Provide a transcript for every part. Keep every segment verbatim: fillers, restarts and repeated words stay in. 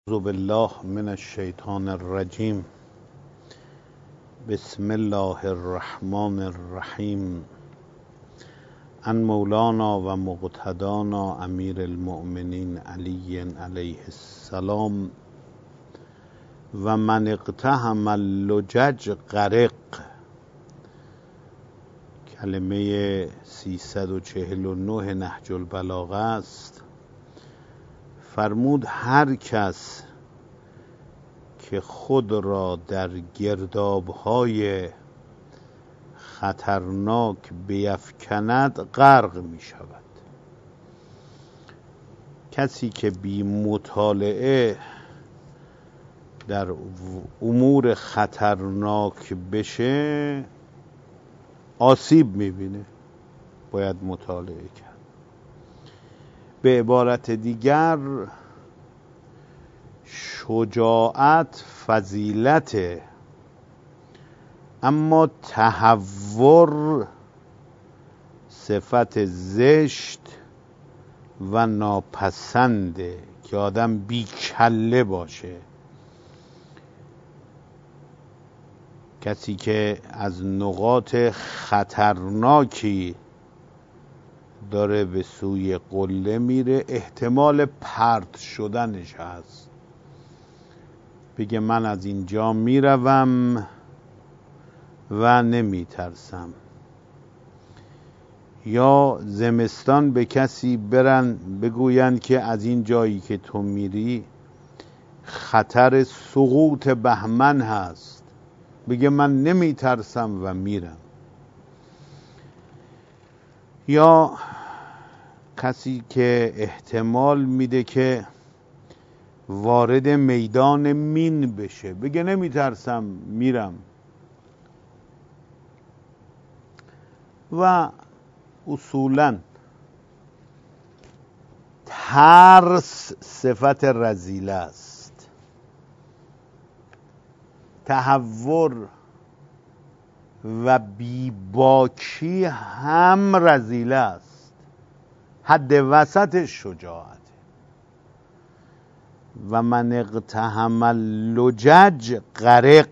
اعوذ بالله من الشیطان الرجیم. بسم الله الرحمن الرحیم. ان مولانا و مقتدانا امیر المؤمنین علی علیه السلام و من اقتحم اللجج غرق. کلمه سیصد و چهل و نه نهج البلاغه است. فرمود هر کس که خود را در گرداب‌های خطرناک بیفکند غرق می شود. کسی که بی مطالعه در امور خطرناک بشه آسیب می بینه. باید مطالعه کرد. به عبارت دیگر شجاعت فضیلته، اما تهور صفت زشت و ناپسنده که آدم بی کله باشه. کسی که از نقاط خطرناکی داره به سوی قله میره احتمال پرت شدنش هست. بگه من از اینجا میروم و نمیترسم. یا زمستان به کسی برن بگویند که از این جایی که تو میری خطر سقوط بهمن هست، بگه من نمیترسم و میرم. یا کسی که احتمال میده که وارد میدان مین بشه، بگه نمیترسم میرم. و اصولاً ترس صفت رذیله است. تهور و بیباکی هم رذیله است. حد وسط شجاعت. و من اقتحم اللجج غرق.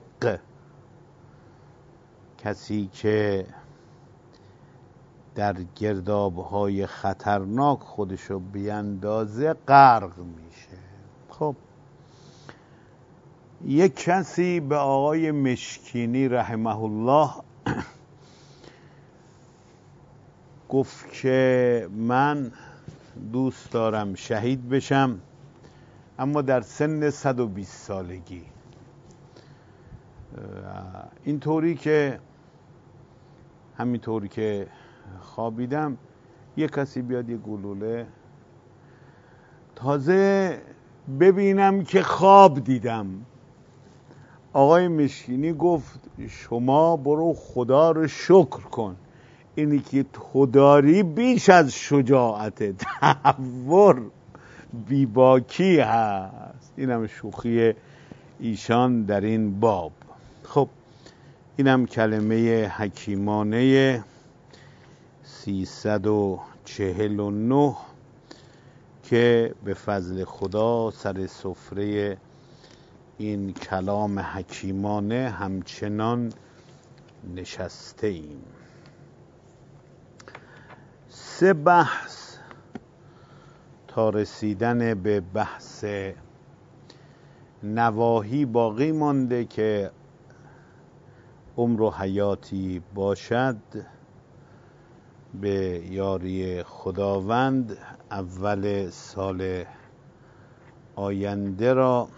کسی که در گرداب‌های خطرناک خودشو بیاندازه غرق میشه. خب یک کسی به آقای مشکینی رحمه الله گفت که من دوست دارم شهید بشم، اما در سن صد و بیست سالگی. اینطوری که همینطوری که خوابیدم یک کسی بیاد یه گلوله، تازه ببینم که خواب دیدم. آقای مشکینی گفت شما برو خدا رو شکر کن، اینی که تو داری بیش از شجاعت، تهور بیباکی هست. اینم شوخی ایشان در این باب. خب اینم کلمه حکیمانه سیصد و چهل و نه که به فضل خدا سر سفره این کلام حکیمانه همچنان نشسته ایم. سه بحث تا رسیدن به بحث نواهی باقی مانده که عمر و حیاتی باشد به یاری خداوند اول سال آینده را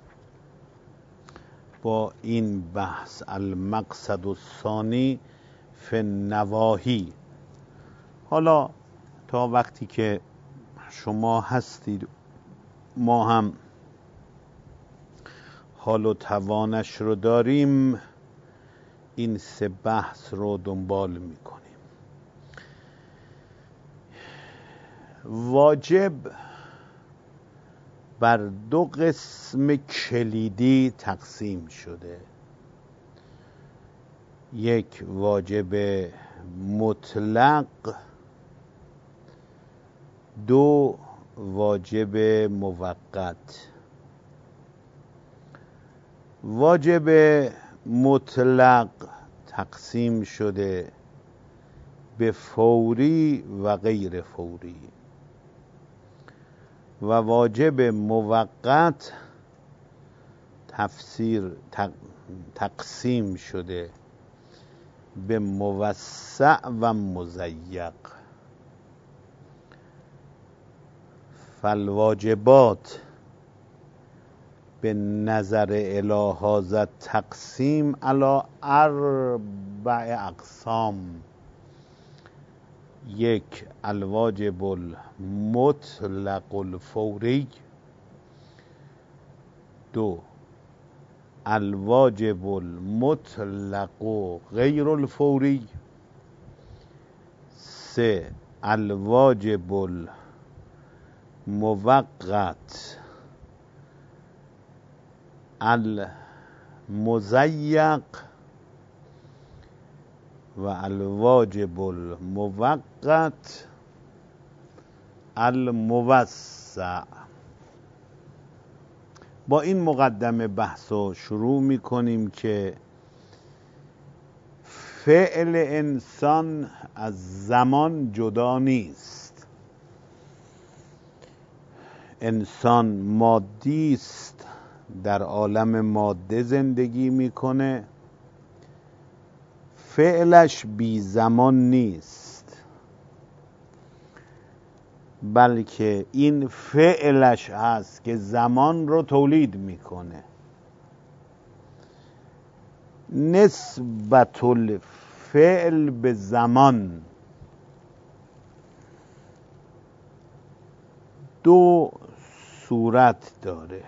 با این بحث المقصد الثانی فی النواهی. حالا تا وقتی که شما هستید ما هم حال و توانش رو داریم، این سه بحث رو دنبال میکنیم. واجب بر دو قسم کلیدی تقسیم شده. یک واجب مطلق، دو واجب موقت. واجب مطلق تقسیم شده به فوری و غیر فوری و واجب موقت تفسیر تقسیم شده به موسع و مضیق. فالواجبات به نظر الی هذا تقسیم علی اربع اقسام: یک، الواجب المطلق الفوری. دو، الواجب المطلق غیر الفوری. سه، الواجب الموقت المضیق و الواجب الموقت الموسع. با این مقدمه بحث رو شروع میکنیم که فعل انسان از زمان جدا نیست. انسان مادی است، در عالم ماده زندگی میکنه، فعلش بی زمان نیست، بلکه این فعلش هست که زمان رو تولید میکنه. نسبت الفعل به زمان دو صورت داره.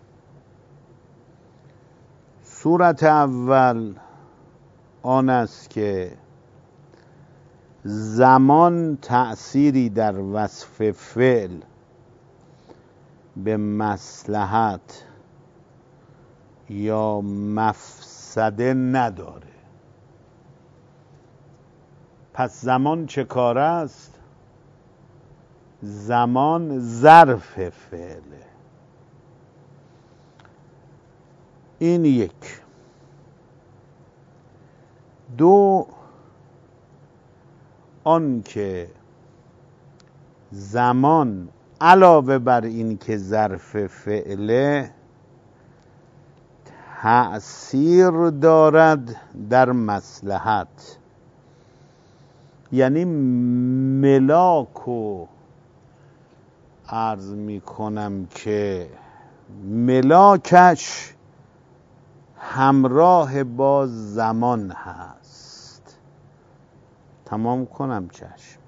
صورت اول آن است که زمان تأثیری در وصف فعل به مصلحت یا مفسده نداره. پس زمان چه کار است؟ زمان ظرف فعله. این یک. دو، آن که زمان علاوه بر این که ظرف فعله تأثیر دارد در مصلحت. یعنی ملاک و عرض می کنم که ملاکش همراه با زمان هست. تمام کنم چشم.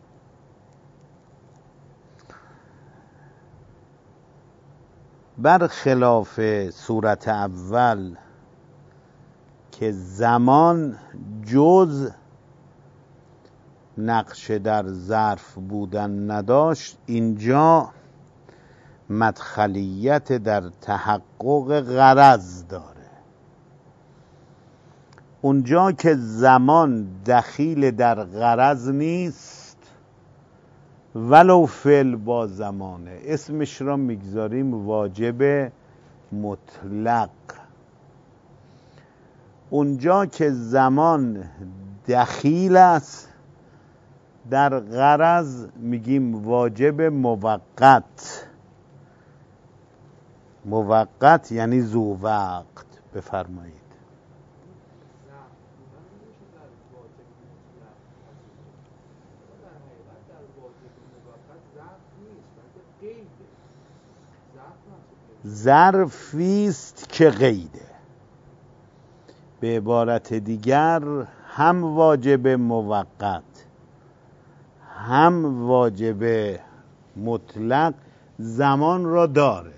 برخلاف صورت اول که زمان جز نقش در ظرف بودن نداشت، اینجا مدخلیت در تحقق غرض داره. اونجا که زمان دخیل در غرض نیست، ولو فعل با زمانه، اسمش را میگذاریم واجب مطلق. اونجا که زمان دخیل است در غرض میگیم واجب موقت. موقت یعنی ذو وقت. بفرمایید. ظرفیست که قیده. به عبارت دیگر هم واجب موقت هم واجب مطلق زمان را داره.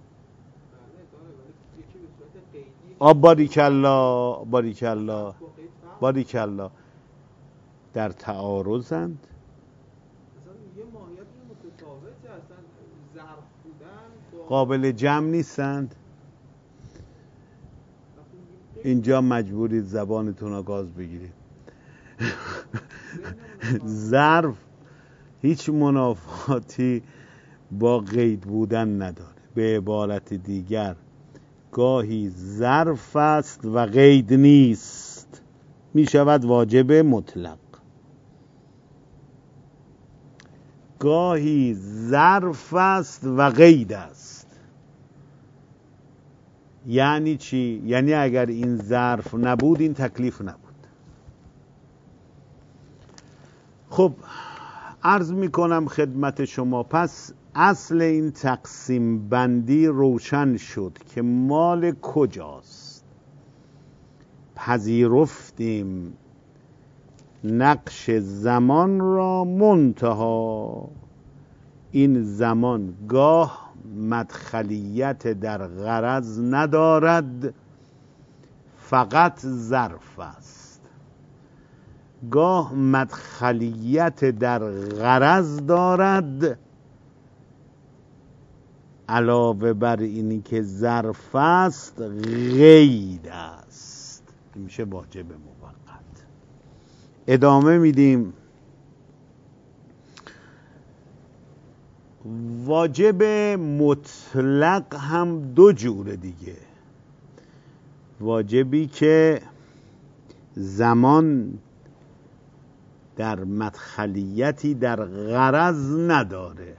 آب باریکالله باریکالله باریکالله در تعارضند. قابل جمع نیستند. اینجا مجبورید زبانتون رو گاز بگیرید. ظرف هیچ منافاتی با قید بودن نداره. به عبارت دیگر گاهی ظرف است و قید نیست، می شود واجب مطلق. گاهی ظرف است و قید است. یعنی چی؟ یعنی اگر این ظرف نبود این تکلیف نبود. خب عرض می کنم خدمت شما، پس اصل این تقسیم بندی روشن شد که مال کجاست. پذیرفتیم نقش زمان را، منتها این زمان گاه مدخلیت در غرض ندارد، فقط ظرف است. گاه مدخلیت در غرض دارد، علاوه بر اینی که ظرف است قید است، میشه واجب موقت. ادامه میدیم. واجب مطلق هم دو جوره دیگه. واجبی که زمان در مدخلیتی در غرض نداره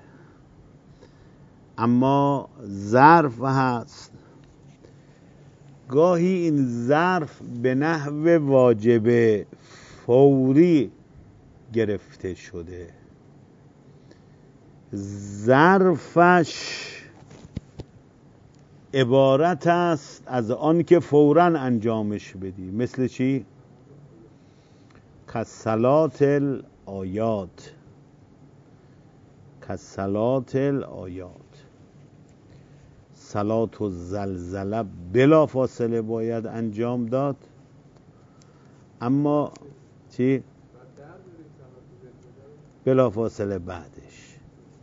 اما ظرف هست. گاهی این ظرف به نحو واجب فوری گرفته شده، ظرفش عبارت است از آن که فوراً انجامش بدی. مثل چی؟ کالصلات الآیات، کالصلات الآیات. صلات و زلزله بلا فاصله باید انجام داد، اما چی؟ بلا فاصله بعدش.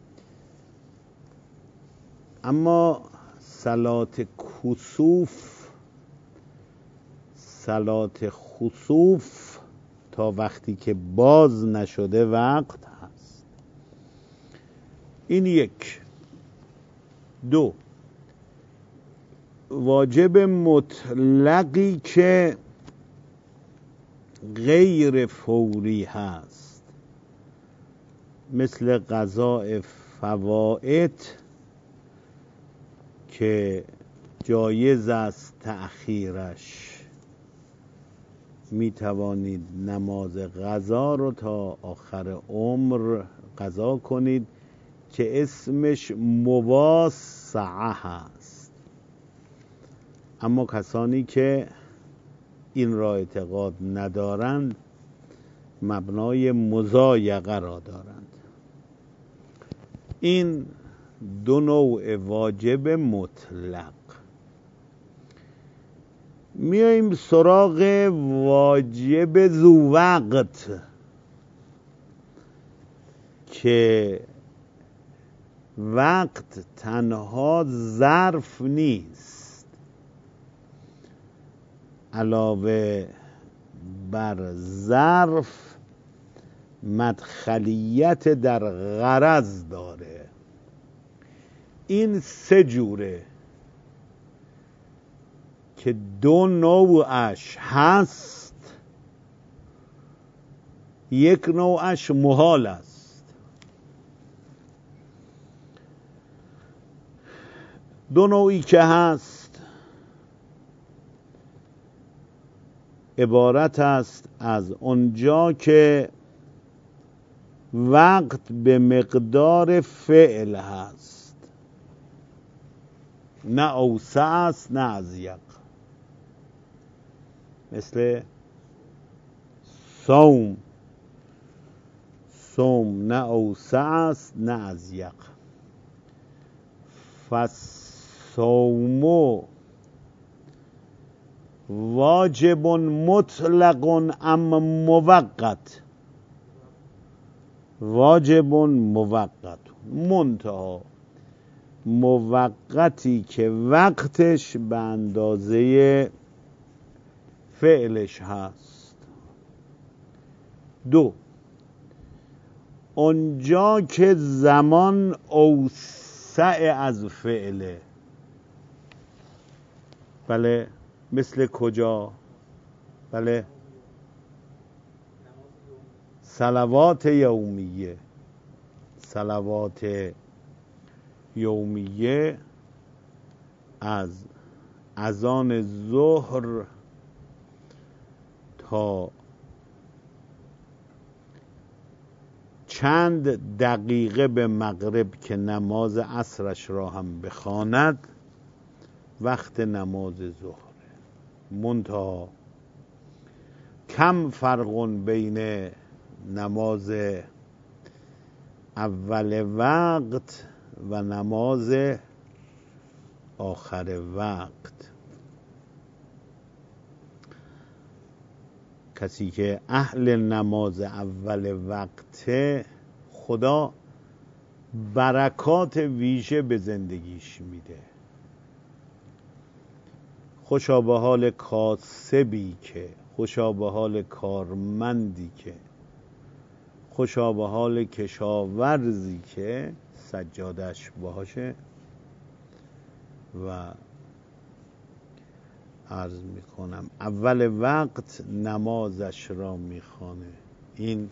اما صلات کسوف، صلات خسوف تا وقتی که باز نشده وقت هست. این یک. دو، واجب مطلقی که غیر فوری هست، مثل قضاء فوائد که جایز است تأخیرش. می توانید نماز قضا رو تا آخر عمر قضا کنید که اسمش مواسعه هست. اما کسانی که این را اعتقاد ندارند مبنای مضایقه را دارند. این دو نوع واجب مطلق. میاییم سراغ واجب ذو وقت که وقت تنها ظرف نیست، علاوه بر ظرف مدخلیت در غرض داره. این سه جوره که دو نوعش هست. یک نوعش محال است. دو نوعی که هست عبارت است از اونجا که وقت به مقدار فعل هست، نه اوسع است نه اضیق. مثل صوم، صوم نه اوسع است نه اضیق. فالصوم واجب مطلق اما موقت، واجب موقت، منتها موقتی که وقتش به اندازه فعلش هست. دو، اونجا که زمان اوسع از فعله. بله. مثل کجا؟ بله. صلوات یومیه. صلوات یومیه از اذان ظهر تا چند دقیقه به مغرب که نماز عصرش را هم بخواند وقت نماز ظهره. منتها کم فرق بین نماز اول وقت و نماز آخر وقت. کسی که اهل نماز اول وقت، خدا برکات ویژه به زندگیش میده. خوشا به حال کاسبی که، خوشا به حال کارمندی که، خوشا به حال کشاورزی که سجادش باشه و عرض میکنم اول وقت نمازش را میخوانه. این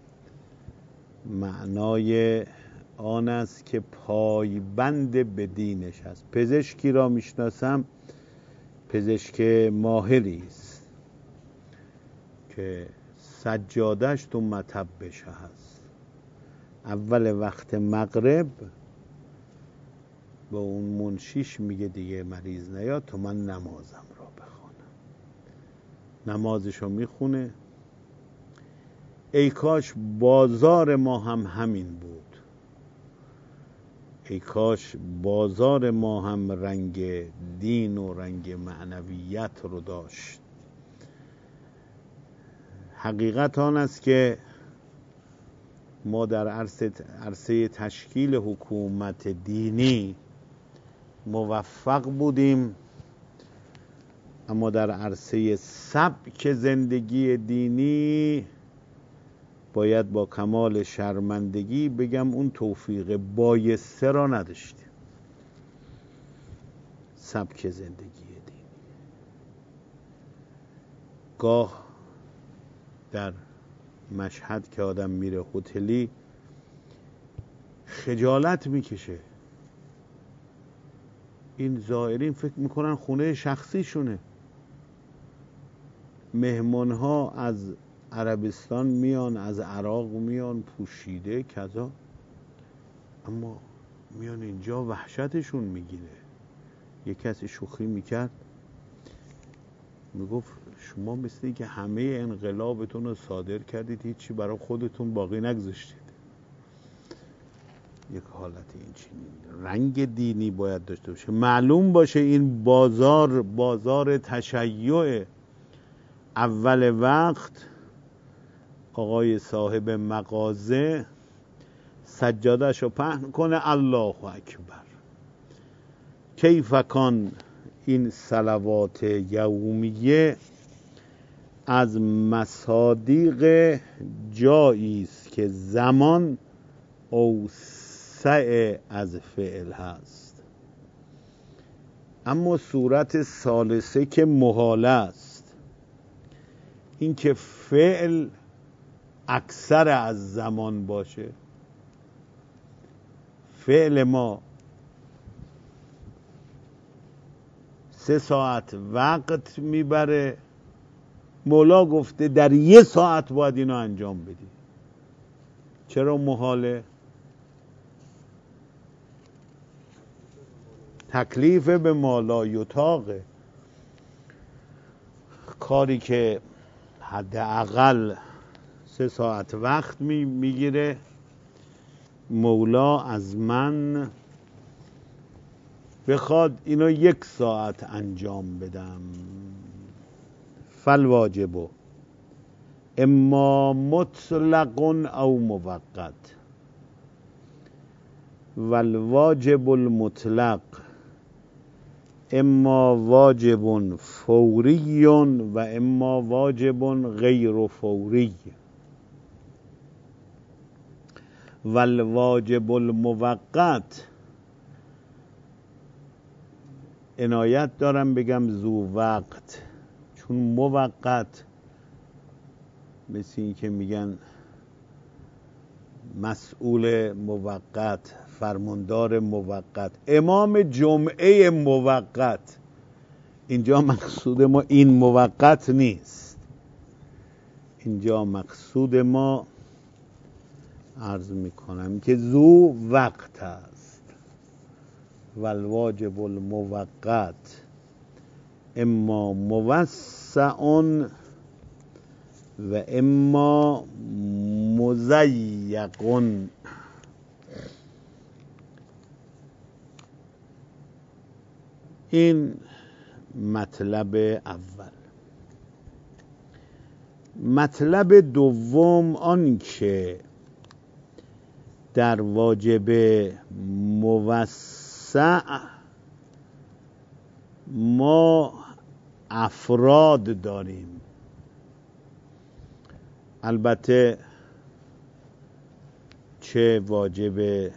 معنای آن است که پایبند به دینش است. پزشکی را میشناسم، پزشک ماهری است که سجادش تو مطب بشه هست. اول وقت مغرب به اون منشیش میگه دیگه مریض نیاد تو من نمازم را بخوانم. نمازشو میخونه. ای کاش بازار ما هم همین بود. ای کاش بازار ما هم رنگ دین و رنگ معنویت رو داشت. حقیقت آن است که ما در عرصه, عرصه تشکیل حکومت دینی موفق بودیم، اما در عرصه سبک زندگی دینی باید با کمال شرمندگی بگم اون توفیق بایسته را نداشتیم. سبک زندگی دینی گاه در مشهد که آدم میره هتلی خجالت میکشه. این زائرین فکر میکنن خونه شخصیشونه. مهمان ها از عربستان میان، از عراق میان پوشیده کذا، اما میان اینجا وحشتشون میگیره. یک کسی شوخی میکرد میگفت شما مثل این که همه انقلابتون رو صادر کردید هیچی برای خودتون باقی نگذاشتید. یک حالت این چنین رنگ دینی باید داشته باشه. معلوم باشه این بازار بازار تشیع اول وقت. آقای صاحب مغازه سجادش رو پهن کنه الله اکبر. کیف کان این صلوات یومیه از مصادیق جایی است که زمان اوسع از فعل هست، اما صورت ثالثه که محاله است، این که فعل اکثر از زمان باشه. فعل ما سه ساعت وقت میبره، مولا گفته در یه ساعت باید اینو انجام بدی. چرا محاله؟ تکلیف به مالا یطاقه. کاری که حداقل سه ساعت وقت میگیره، مولا از من بخواد اینو یک ساعت انجام بدم. فالواجب اما مطلق او موقت، والواجب المطلق اما واجب فوری و اما واجب غیر فوری، والواجب الموقت عنایت دارم بگم ذو وقت، چون موقت مثل این که میگن مسئول موقت، فرماندار موقت، امام جمعه موقت. اینجا مقصود ما این موقت نیست، اینجا مقصود ما عرض میکنم که ذو وقت است. والواجب الموقت اما موسع و اما مضیق. این مطلب اول. مطلب دوم آن که در واجب موسع ما افراد داریم. البته چه واجب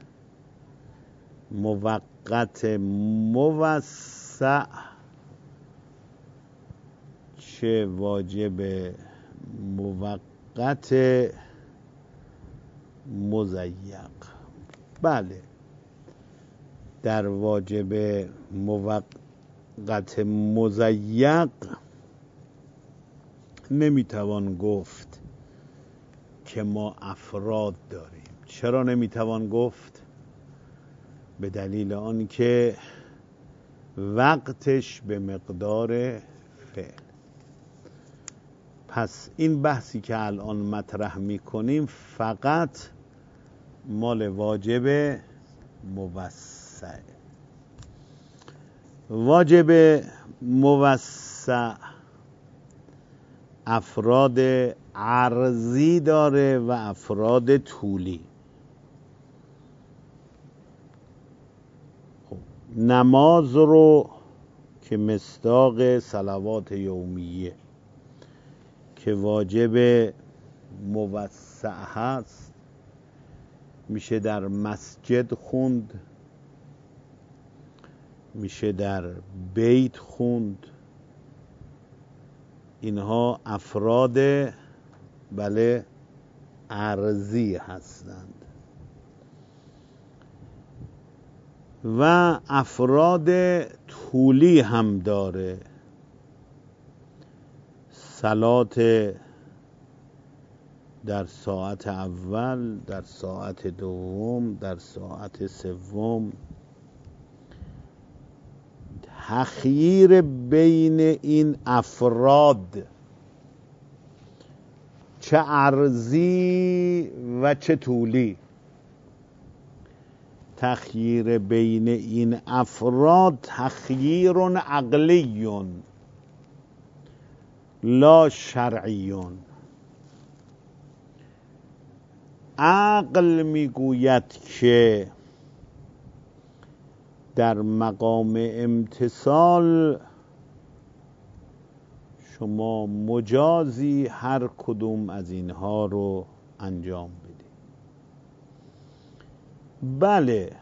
موقت موسع چه واجب موقت مضیق. بله، در واجب موقت مضیق نمیتوان گفت که ما افراد داریم. چرا نمیتوان گفت؟ به دلیل آن که وقتش به مقدار فعل. پس این بحثی که الان مطرح میکنیم فقط مال واجب موسع. واجب موسع افراد عرضی داره و افراد طولی. خب نماز رو که مصداق صلوات یومیه که واجب موسع هست میشه در مسجد خوند، میشه در بیت خوند. اینها افراد بله عرضی هستند. و افراد طولی هم داره. صلات در ساعت اول، در ساعت دوم، در ساعت سوم. تخییر بین این افراد چه عرضی و چه طولی، تخییر بین این افراد تخییر عقلی لا شرعی. عقل میگوید که در مقام امتثال شما مجازی هر کدوم از اینها رو انجام بدید. بله،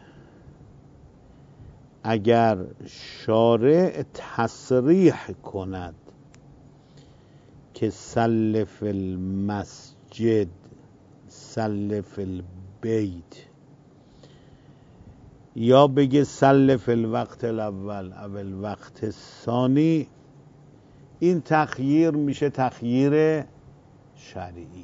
اگر شارع تصریح کند که صل فی المسجد صل فی البیت، یا بگه صل فی الوقت الاول او الوقت الثانی، این تخییر میشه تخییر شرعی.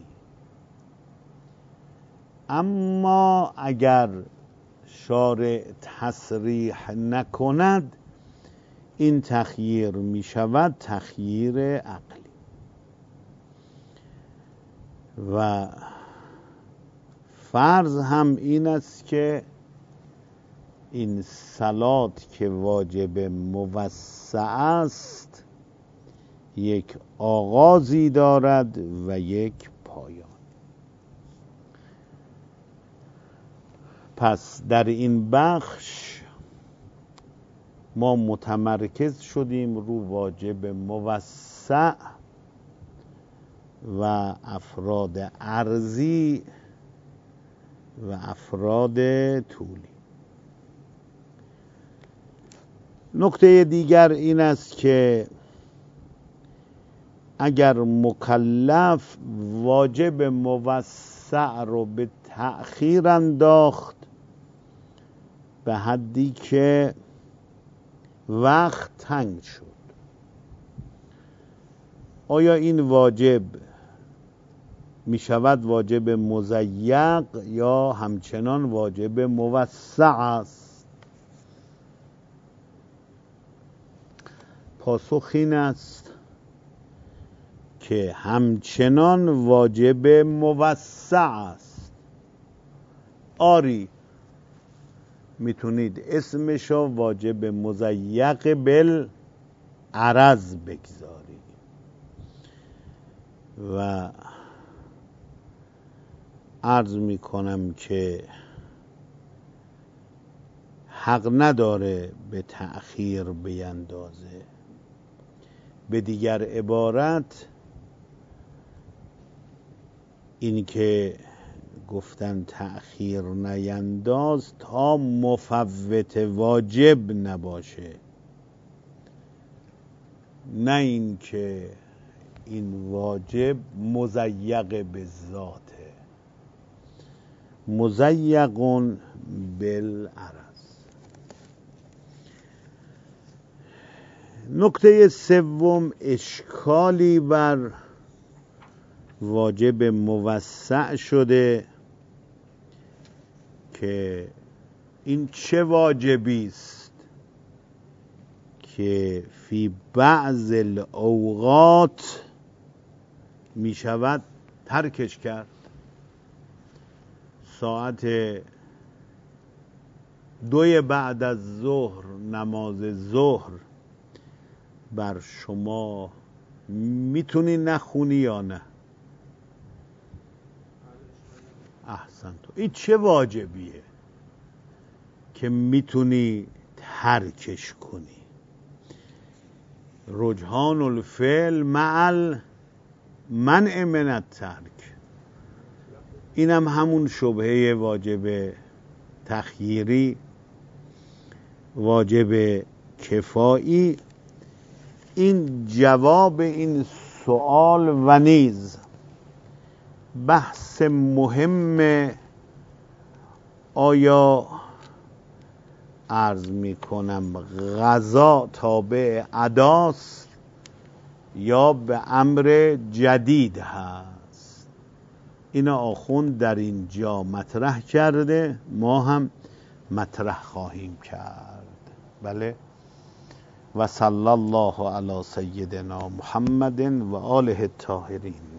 اما اگر شارع تصریح نکند این تخییر میشود تخییر عقلی. و فرض هم این است که این صلات که واجب موسع است یک آغازی دارد و یک پایان. پس در این بخش ما متمرکز شدیم رو واجب موسع و افراد عرضی و افراد طولی. نکته دیگر این است که اگر مکلف واجب موسع رو به تأخیر انداخت به حدی که وقت تنگ شد، آیا این واجب می شود واجب مضیق یا همچنان واجب موسع است؟ پاسخ این است که همچنان واجب موسع است. آری میتونید اسمشو واجب مضیق بالعرض بگذارید و عرض میکنم که حق نداره به تأخیر بیندازه. به دیگر عبارت این که گفتن تأخیر نینداز تا مفوت واجب نباشه، نه این که این واجب مضیق به ذاته، مضیق بالعرض. نکته سوم، اشکالی بر واجب موسع شده که این چه واجبی است که فی بعض الاوقات می شود ترکش کرد. ساعت دوی بعد از ظهر نماز ظهر بر شما میتونی نخونی یا نه؟ احسن. تو این چه واجبیه که میتونی ترکش کنی؟ رجحان الفعل مع المنع من الترک. اینم همون شبهه واجب تخییری، واجب کفایی. این جواب این سوال و نیز بحث مهم آیا عرض می کنم قضا تابع اداست یا به امر جدید هست. اینا آخوند در اینجا مطرح کرده، ما هم مطرح خواهیم کرد. بله. و صلی الله علی سیدنا محمد و آله الطاهرین.